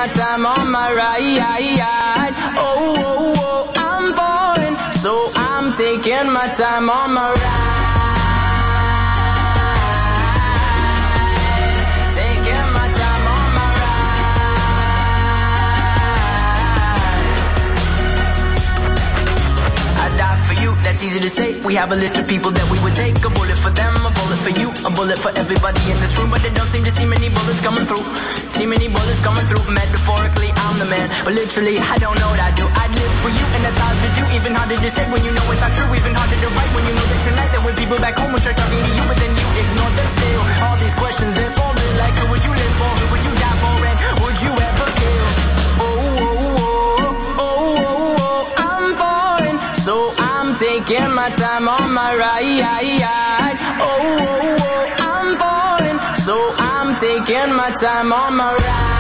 my time on my ride. Oh, oh, oh, I'm falling, so I'm taking my time on my ride. Taking my time on my ride. I die for you, that's easy to say. We have a list of people that we would take. A bullet for them, a bullet for you, a bullet for everybody in this room. But they don't seem to see many bullets coming through. See many bullets coming through. Metaphorically, I'm the man, but literally, I don't know what I do. I'd live for you, and that's hard to do. Even harder to say when you know it's not true. Even harder to write when you know that tonight there were people back home who tried talking to you, but then you ignored them still. All these questions, they're folded. Like, who would you live for? Who would you die for? And would you ever kill? Oh, oh, oh, oh, oh, oh, I'm falling, so I'm taking my time on my ride. Oh, oh, oh, I'm falling, so I'm taking my time on my ride.